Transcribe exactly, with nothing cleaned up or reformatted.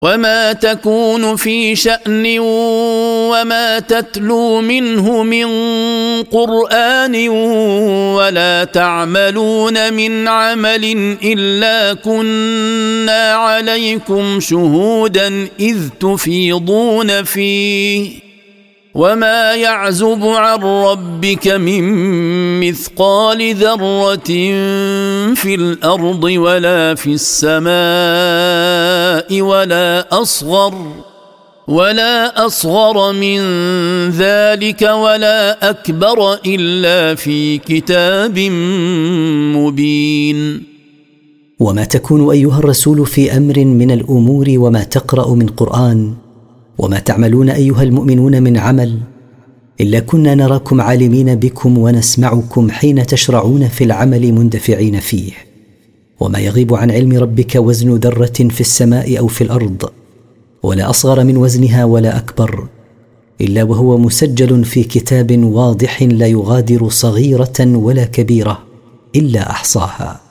وما تكون في شأن وما تتلو منه من قرآن ولا تعملون من عمل إلا كنا عليكم شهودا إذ تفيضون فيه وما يعزب عن ربك من مثقال ذرة في الأرض ولا في السماء ولا أصغر ولا أصغر من ذلك ولا أكبر إلا في كتاب مبين. وما تكون أيها الرسول في أمر من الأمور وما تقرأ من قرآن وما تعملون أيها المؤمنون من عمل إلا كنا نراكم عالمين بكم ونسمعكم حين تشرعون في العمل مندفعين فيه. وما يغيب عن علم ربك وزن ذرة في السماء أو في الأرض ولا أصغر من وزنها ولا أكبر إلا وهو مسجل في كتاب واضح لا يغادر صغيرة ولا كبيرة إلا أحصاها.